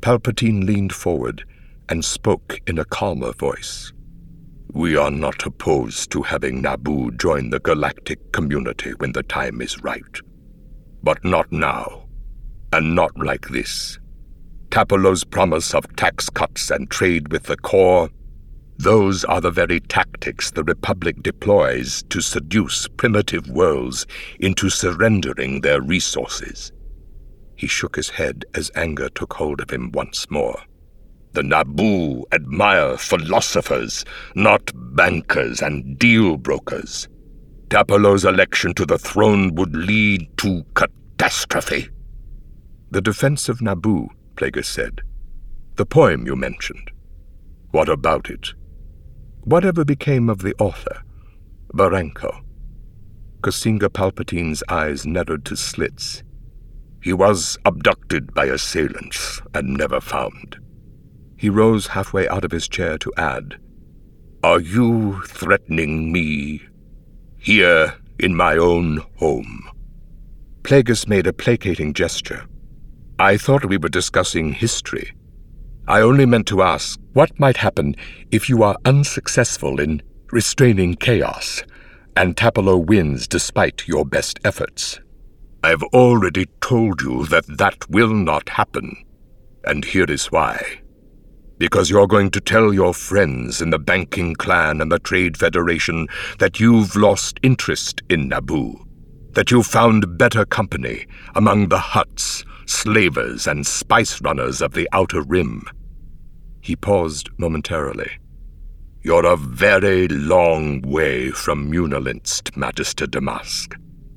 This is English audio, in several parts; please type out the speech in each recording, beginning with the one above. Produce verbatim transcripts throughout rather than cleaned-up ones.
Palpatine leaned forward and spoke in a calmer voice. "We are not opposed to having Naboo join the galactic community when the time is right. But not now, and not like this. Tapolo's promise of tax cuts and trade with the core, those are the very tactics the Republic deploys to seduce primitive worlds into surrendering their resources." He shook his head as anger took hold of him once more. "The Naboo admire philosophers, not bankers and deal brokers. Tapolo's election to the throne would lead to catastrophe." "The defense of Naboo," Plagueis said. "The poem you mentioned. What about it? Whatever became of the author, Barenko?" Kosinga Palpatine's eyes narrowed to slits. "He was abducted by assailants and never found." He rose halfway out of his chair to add, "Are you threatening me here in my own home?" Plagueis made a placating gesture. "I thought we were discussing history. I only meant to ask what might happen if you are unsuccessful in restraining chaos, and Tapolo wins despite your best efforts." "I've already told you that that will not happen, and here is why. Because you're going to tell your friends in the banking clan and the Trade Federation that you've lost interest in Naboo, that you found better company among the Hutts, slavers, and spice runners of the Outer Rim." He paused momentarily. "You're a very long way from Munilinst, Magister Damask.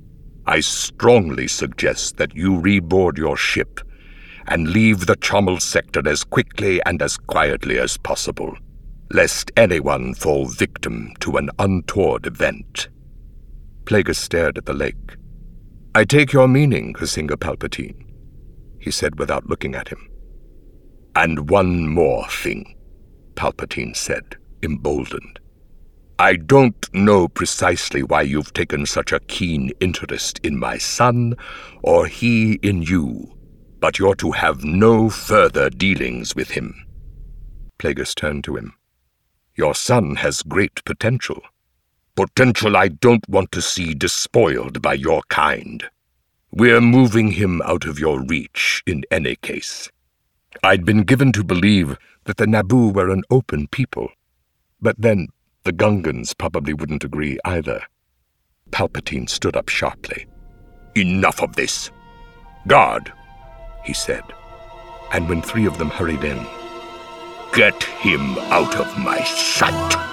I strongly suggest that you reboard your ship and leave the Chommel sector as quickly and as quietly as possible, lest anyone fall victim to an untoward event." Plagueis stared at the lake. "I take your meaning, Kosinga Palpatine," he said without looking at him. "And one more thing," Palpatine said, emboldened. "I don't know precisely why you've taken such a keen interest in my son, or he in you, but you're to have no further dealings with him." Plagueis turned to him. "Your son has great potential. Potential I don't want to see despoiled by your kind. We're moving him out of your reach in any case. I'd been given to believe that the Naboo were an open people, but then the Gungans probably wouldn't agree either." Palpatine stood up sharply. "Enough of this! Guard!" he said, and when three of them hurried in, "Get him out of my sight!"